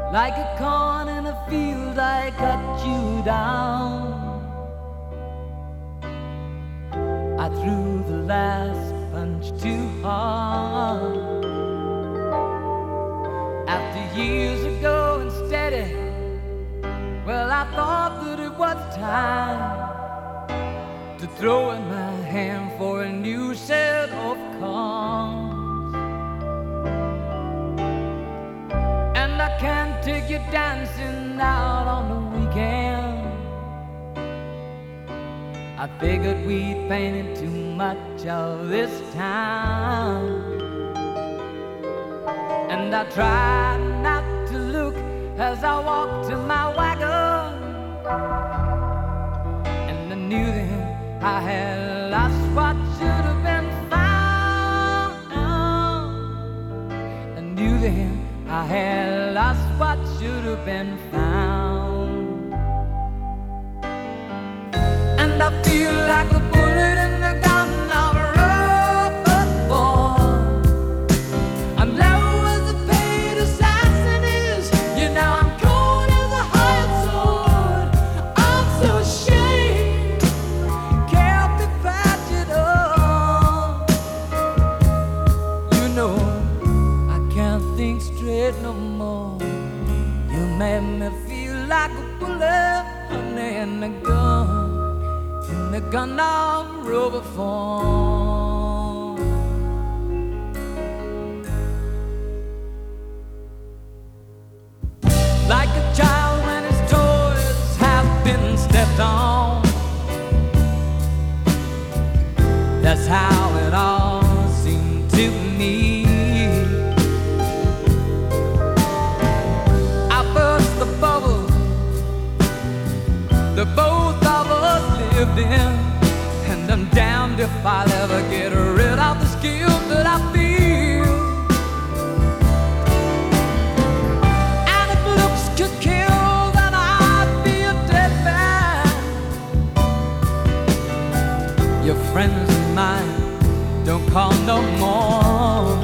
Like a corn in a field, I cut you down. I threw the last punch too hard. After years of going steady, well, I thought that it was time to throw in my hand for a new set of cards. And I can't take you dancing out on the weekend. I figured we'd painted too much of this town. And I tried not to look as I walked to my wagon. And I knew then I had lost what should have been found. I knew then I had lost what should have been found. And I feel like a bullet in the gun of a rubber ball. I'm low as a paid assassin is. You know I'm cold as a hired sword. I'm so ashamed, can't be patched up. You know I can't think straight no more. You made me feel like a bullet in the gun of rubber form. Like a child when his toys have been stepped on. That's how it all seemed to me. I burst the bubble that both of us lived in, and I'm damned if I'll ever get rid of the guilt that I feel. And if looks could kill, then I'd be a dead man. Your friends and mine don't call no more.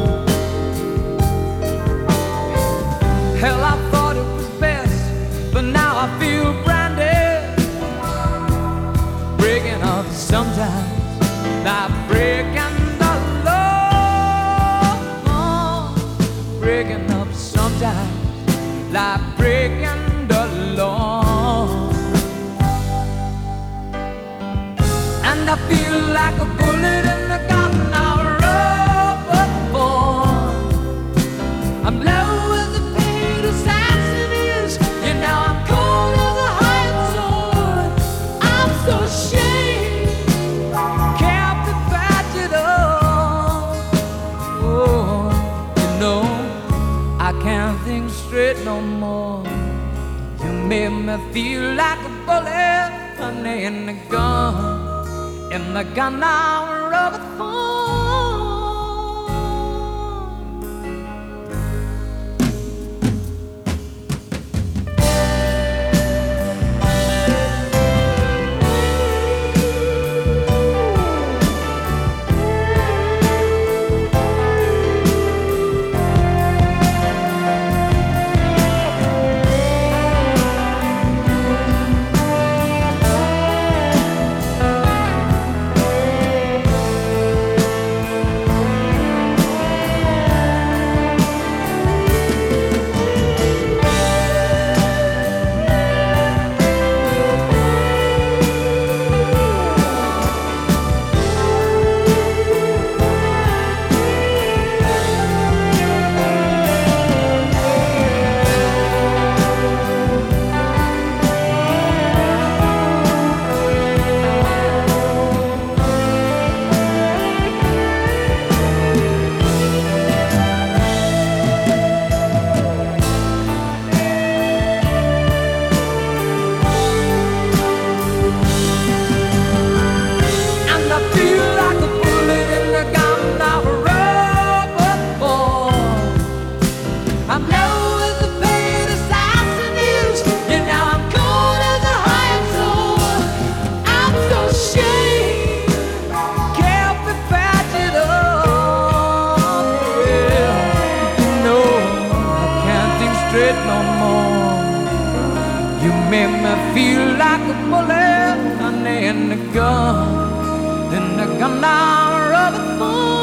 Hell, I thought it was best, but now I feel branded. Breaking up sometimes, like breaking the law. Breaking up sometimes, like breaking the law. And I feel like a bullet in the gun of rubber ball. I'm low as a paid assassin is. You know I'm cold as a hired sword. I'm so ashamed, can't be patched up. Oh, you know I can't think straight no more. You made me feel like a bullet in the gun of rubber form. no more. You make me feel like a bullet, honey, in the gun. Then the gun down, rubber fool.